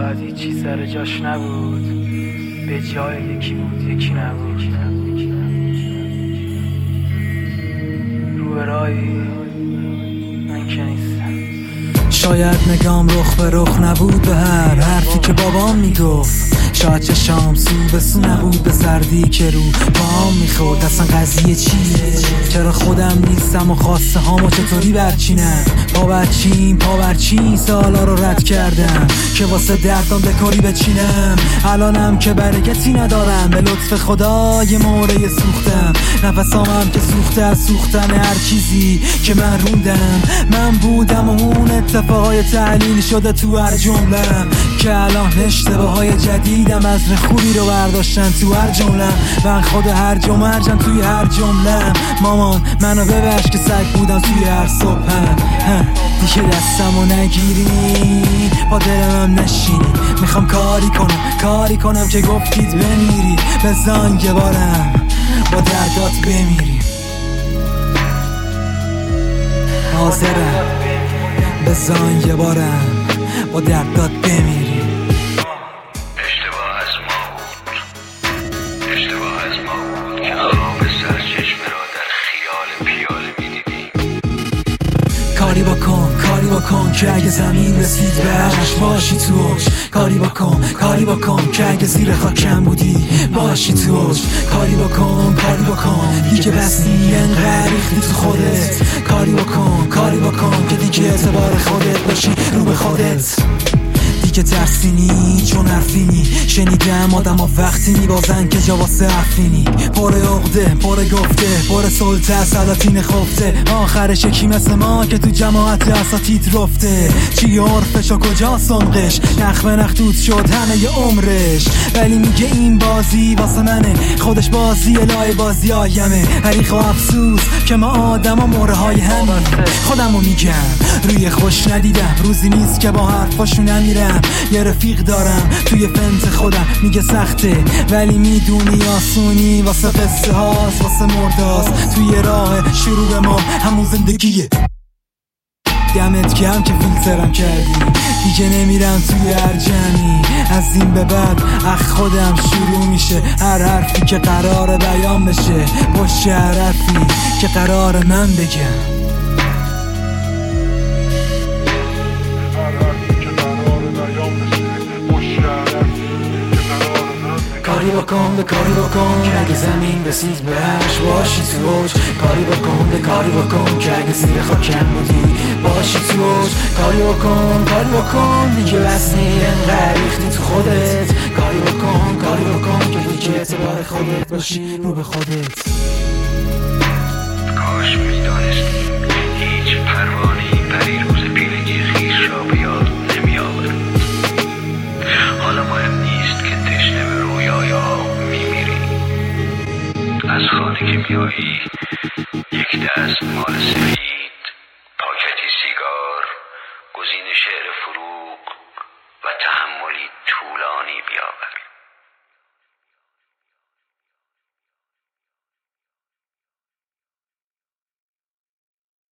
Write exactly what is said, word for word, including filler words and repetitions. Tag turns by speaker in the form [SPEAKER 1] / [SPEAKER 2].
[SPEAKER 1] شاید هیچی سر جاش نبود، به جای یکی بود یکی نبود. رو به راهی من که نیستم. شاید نگام رخ به رخ نبود به هر حرفی که بابام میگفت. شاید چشام سو به سو نبود به سردی که رو پاهم میخورد. اصلا قضیه چیه؟ چرا خودم نیستم و خواسته هامو چطوری برچینم؟ پا برچین پا برچین سالا رو رد کردم که واسه دردان دکاری بچینم. الانم که برکتی ندارم، به لطف خدا یه موره سوختم. نفسامم که سوخته از سوختن هر چیزی که من روندم. من بودم و اون اتفاقای تحلیل شده تو هر جملم که الان اشتباهای جدیدم از خوبی رو برداشتن تو هر جملم. من خود هر جمعه توی هر جملم. مامان منو ببخش که سگ بودم توی هر صبحم. دیگه دستمو نگیری، با دلمم نشینی. میخوام کاری کنم کاری کنم که گفتید بمیری. بزن یه بارم با دردات بمیری. حاضرم بزن یه بارم با دردات بمیری.
[SPEAKER 2] اشتباه از ما بود، اشتباه از ما بود که خواب سرچشمه را در خیال پیاله میدیدیم.
[SPEAKER 1] کاری بکن کاری بکن که اگه زمین رسید بهش باشی تو اوج. کاری بکن کاری بکن که اگه زیر خاکم بودی باشی تو اوج. کاری بکن کاری بکن دیگه بس نی انقدر ریختی تو خودت. کاری بکن کاری بکن که دیگه اعتبار خودت باشی رو به خودت. دیگه ترسینی چون حرفینی. شنیدم آدم ها وقتی میبازن که جا واسه حرفینی. پر عقده پر گفته پر سلطه سلاطین خفته. آخرش یکی مثل ما که تو جماعت اساتید رفته. چی عرفش و کجا سنقش نخ به نخ دود شد همه ی عمرش. ولی میگه این بازی واسه منه، خودش بازی لای بازی آیمه. حریق و افسوس که ما آدم ها موره های همین. خودمو میگم روی خوش ندیدم روزی نیست که با حرفاشو نمیرم. یه رفیق دارم توی فنت خودم میگه سخته ولی میدونی آسونی. واسه قصه هاست واسه مرداست توی راه شروع ما همون زندگیه. دمت گرم که فیلترم کردی، دیگه نمیرم توی هر جمعی. از این به بعد اخ خودم شروع میشه هر حرفی که قرار بیان بشه. پشت هر حرفی که قرار من بگم. کاری بکن به کاری بکن که اگه زمین رسید بهش باشی تو اوج. کاری بکن به کاری بکن که اگه زیر خاکم بودی باشی تو اوج. کاری بکن کاری بکن دیگه بس نی انقدر ریختی تو خودت. کاری بکن کاری بکن که دیگه اعتبار خودت باشی رو به خودت.
[SPEAKER 2] کاش میدانستیم هیچ پروانه‌ای پری روز پیلگی خویش را به یاد نمی آورد. حالا مهم نیست که تشنه به رویای آب میمیری. از خانه که میایی یک دست مال سفید، پاکتی سیگار، گزین شعر فروغ و تحملی طولانی بیاور.